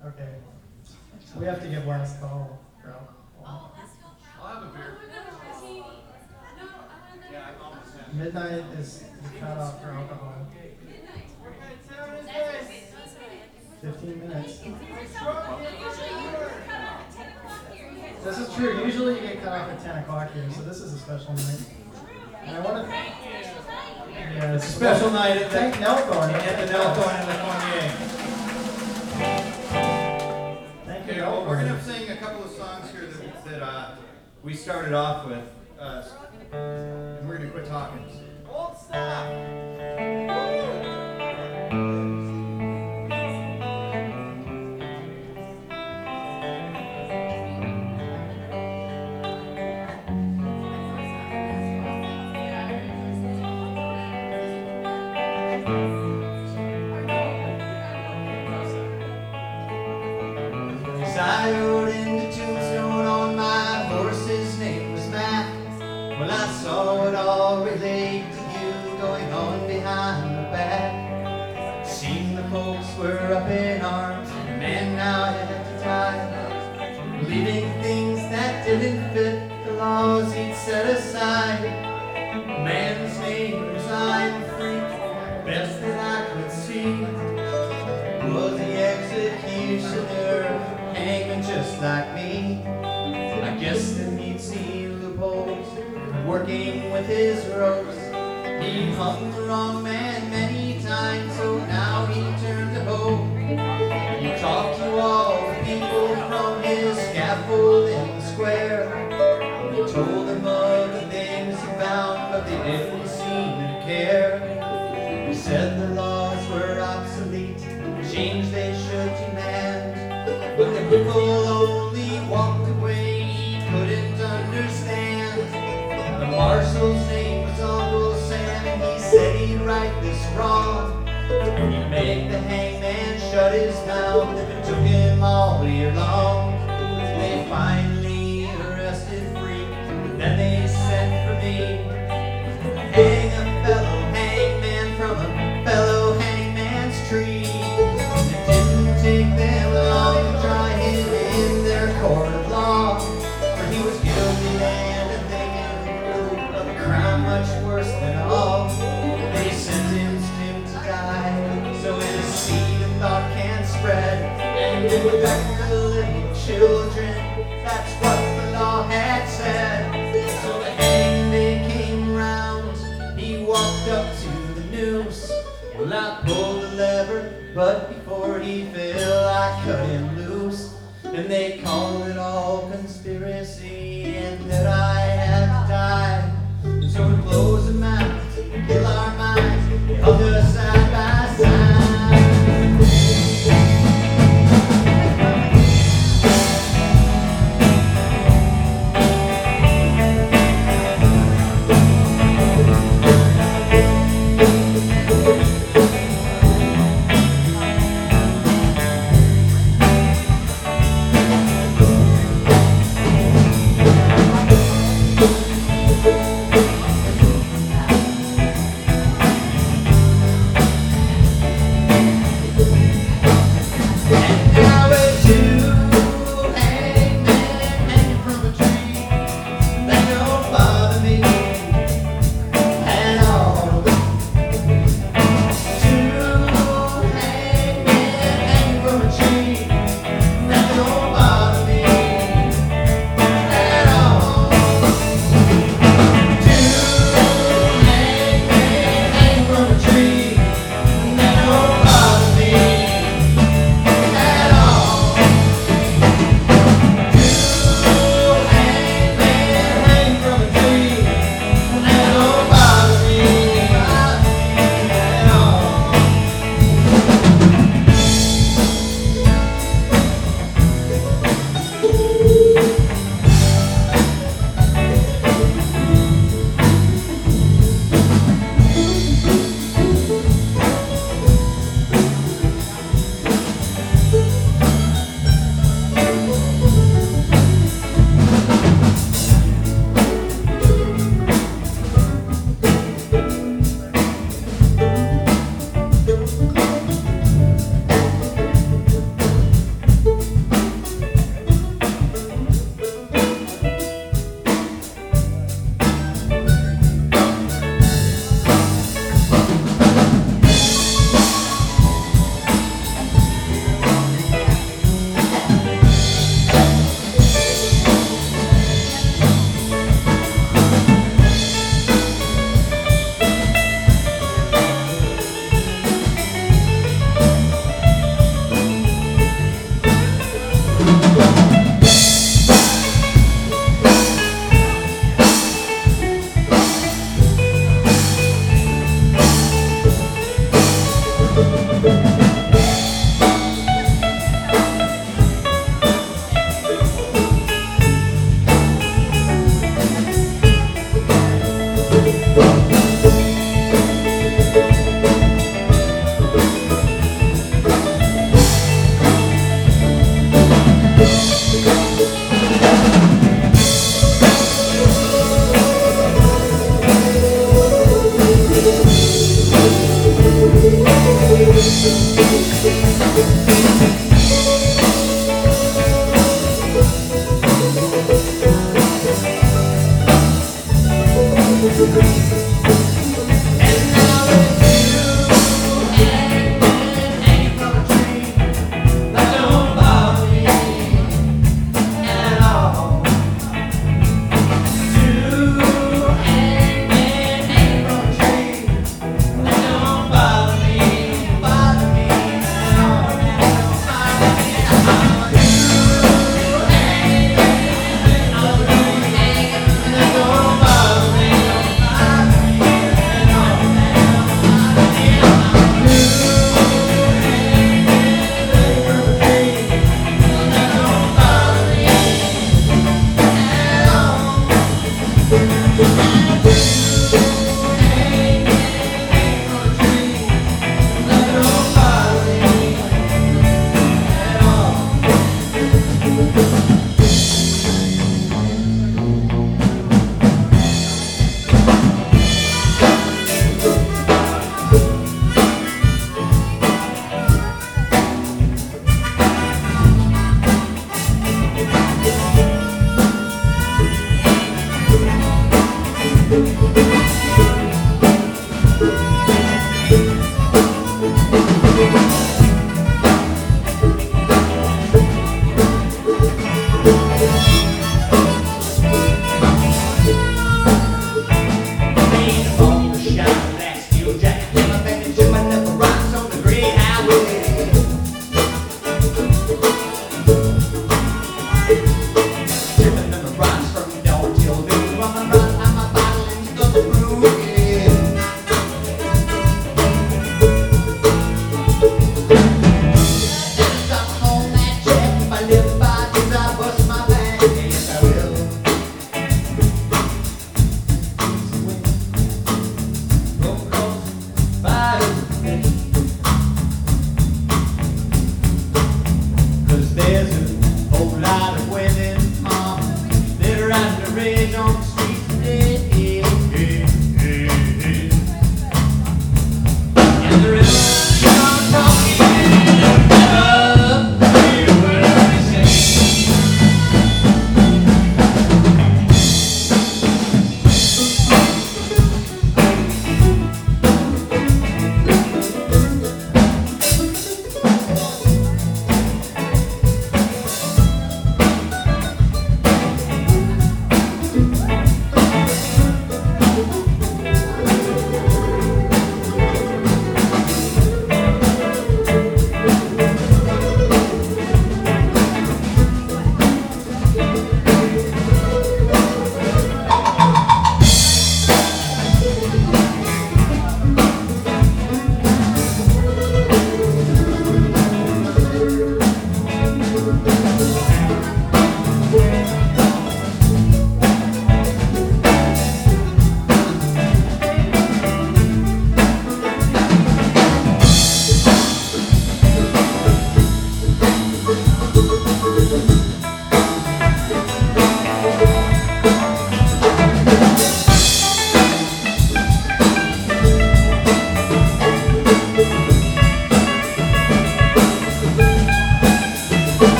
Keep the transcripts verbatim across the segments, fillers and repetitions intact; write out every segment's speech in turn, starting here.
Okay. We have to get last call for alcohol. I'll have a beer. Yeah, I'm almost done. Midnight is the cutoff for alcohol. Fifteen minutes. This is true. Usually you get cut off at ten o'clock here, so this is a special night. And I want to. Yeah, It's a special night at the, thank Nelthorn at the Nelthorn and the Cormier. Thank you, Okay, well, we're Nelthorn. going to sing a couple of songs here that, that uh, we started off with. Uh, and we're going to quit talking. Old stuff! I rode into Tombstone on my horse, his name was Matt. Well, I saw it all relate to you going on behind the back. Seen the folks were up in arms, and man now had to die, leaving things that didn't fit the laws he'd set aside. Man's name resigned free, best that I could see was the executioner, hanging just like me. I guess that he'd seen loopholes, working with his ropes. He hung the wrong man many times, so now he turned to hope. He talked to all the people from his scaffold in the square. He told them of the things he found, but they didn't seem to care. He said the laws were obsolete, change they should demand, but the people only walked away, he couldn't understand. The marshal's name was Uncle Sam, and he said he'd right this wrong. He'd make the hangman shut his mouth if it took him all year long. They finally arrested Freak, then they sent for me. Hang a fellow hangman from a fellow hangman's tree. It didn't take them long to try him in their court of law, for he was guilty and a thinking of a crime much worse than all. They sentenced him to die, so his seed of thought can spread and infect the little children. That's what the law had said. So the hangman came round, he walked up to the noose. Well, I pulled the lever, but before he fell, I cut him loose. And they call it all conspiracy, and that I had to die. So to close them out, kill our minds, they hung us side by side. Thank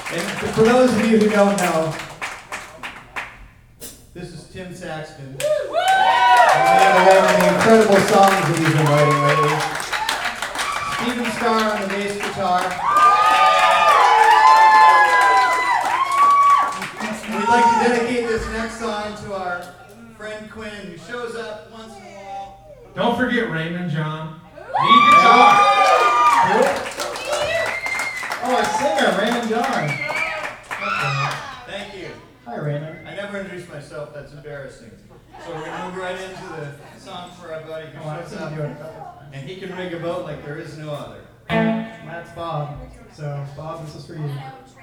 And for those of you who don't know, this is Tim Saxton. And we have one of the incredible songs that he's been writing lately. Steven Starr on the bass guitar. We'd like to dedicate this next song to our friend Quinn, who shows up once in a while. Don't forget Raymond John. Lead guitar. Oh, a singer, Raymond John. Thank you. Hi, Raymond. I never introduced myself, that's embarrassing. So we're gonna move right into the song for our buddy who Oh, I've shows seen you up. do it a couple times. And he can rig a boat like there is no other. That's Bob. So, Bob, this is for you.